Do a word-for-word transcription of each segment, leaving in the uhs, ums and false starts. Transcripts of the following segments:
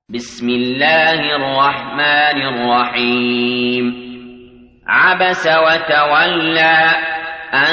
بسم الله الرحمن الرحيم عبس وتولى أن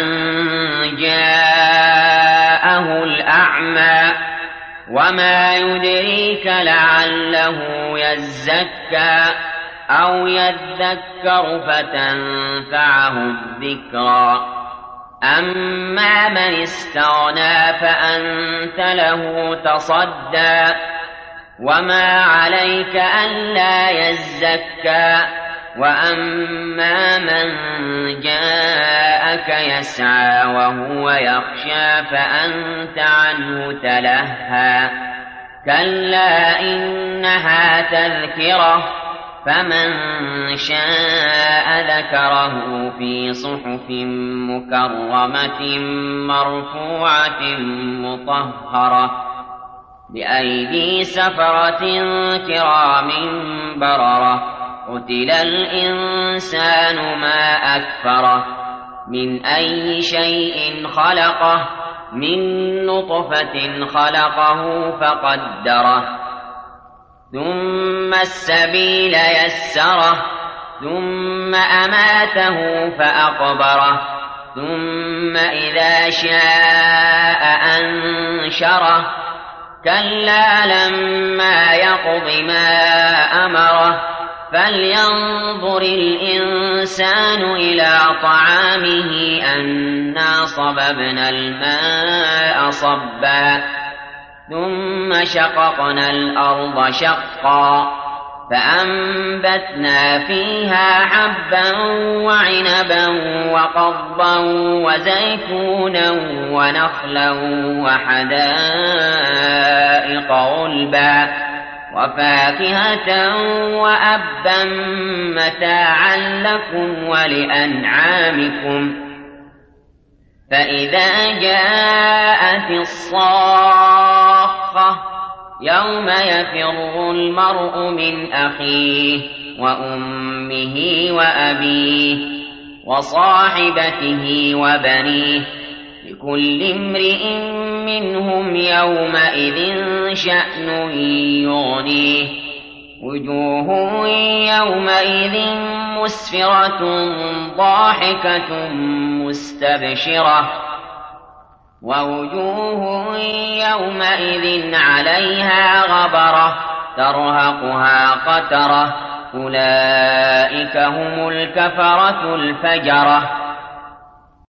جاءه الأعمى وما يدريك لعله يزكى أو يذكر فتنفعه الذكرى أما من استغنى فأنت له تصدى وما عليك ألا يزكى وأما من جاءك يسعى وهو يخشى فأنت عنه تلهى كلا إنها تذكرة فمن شاء ذكره في صحف مكرمة مرفوعة مطهرة بأيدي سفرة كرام بررة قتل الإنسان ما أكفره من أي شيء خلقه من نطفة خلقه فقدره ثم السبيل يسره ثم أماته فأقبره ثم إذا شاء أنشره كلا لما يقض ما أمره فلينظر الإنسان إلى طعامه أنا صببنا الماء صبا ثم شققنا الأرض شقا فأنبتنا فيها حبا وعنبا وقضبا وزيتونا ونخلا وحدائق غلبا وفاكهة وأبا متاعا لكم ولأنعامكم فإذا جاءت الصاخة يوم يفر المرء من أخيه وأمه وأبيه وصاحبته وبنيه لكل امرئ منهم يومئذ شأن يغنيه وجوه يومئذ مسفرة ضاحكة مستبشرة ووجوه يومئذ عليها غبرة ترهقها قترة أولئك هم الكفرة الفجرة